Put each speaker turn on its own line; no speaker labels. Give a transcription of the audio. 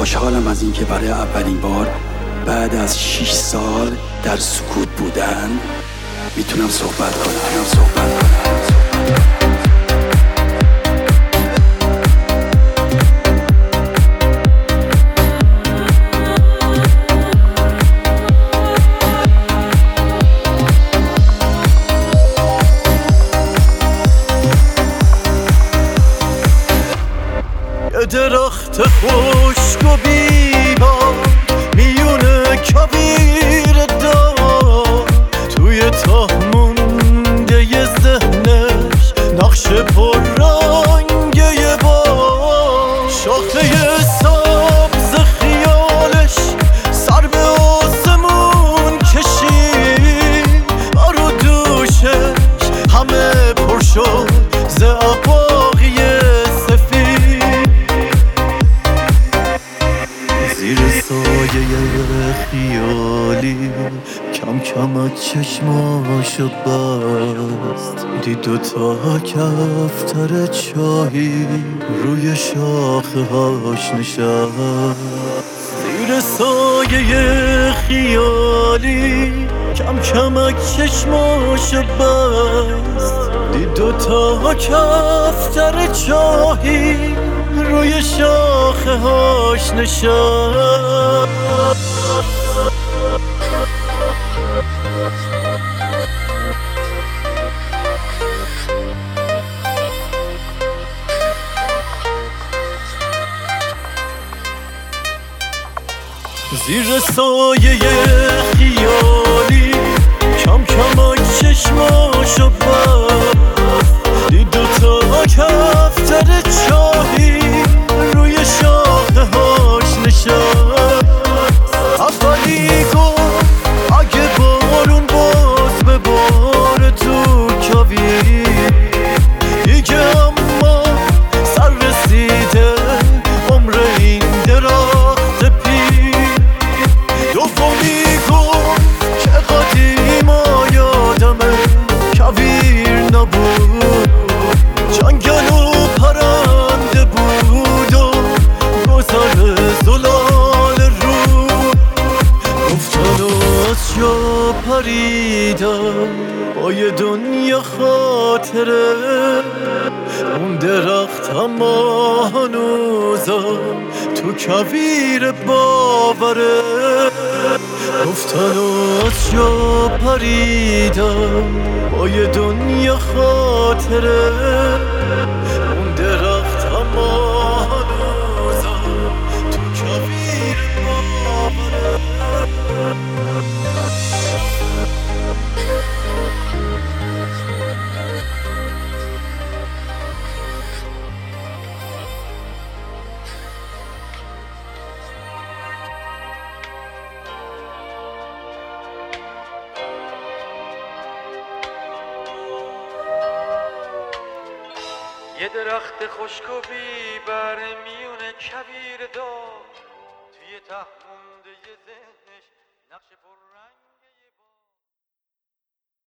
خوشحالم از اینکه برای اولین بار بعد از 6 سال در سکوت بودن میتونم صحبت کنم.
درخت خشک و بیبار میونه کویر دار، توی تاه مونده ی ذهنش نقش پررنگه ی بار، شاخه سبز خیالش سر به آسمون کشید، بارو دوشش همه پر شد ز عباقی زیر سایه خیالی کم کم از چشماشو بست، دید دوتا کفتر چاهی روی شاخه هاش نشست. زیر سایه خیالی کم کم از چشماشو بست، دید دوتا کفتر چاهی روی شاخه هاش نشست. زیر سایه خیالی کم کم از چشماشو بست، دید دوتا کفتر چاهی روی شاخه هاش نشست. اولی گفت اگه بارون باز بباره تو کویر، دیگه اما سر رسیده عمر این درخت پیر. دومی گفت که قدیما یادمه کویر نبود، جنگل و پرنده بود و گذر زلال رو، گفتن و از جا پریدم با یه دنیا خاطره، اون درخت اما هنوزم تو کویر باوره. گفتن و از جا پریدم با یه دنیا خاطره، اون درخت اما هنوزم تو کویر باوره.
یه درخت خشک و بیبر میونه کویر دار، توی ته مونده ی ذهنش نقش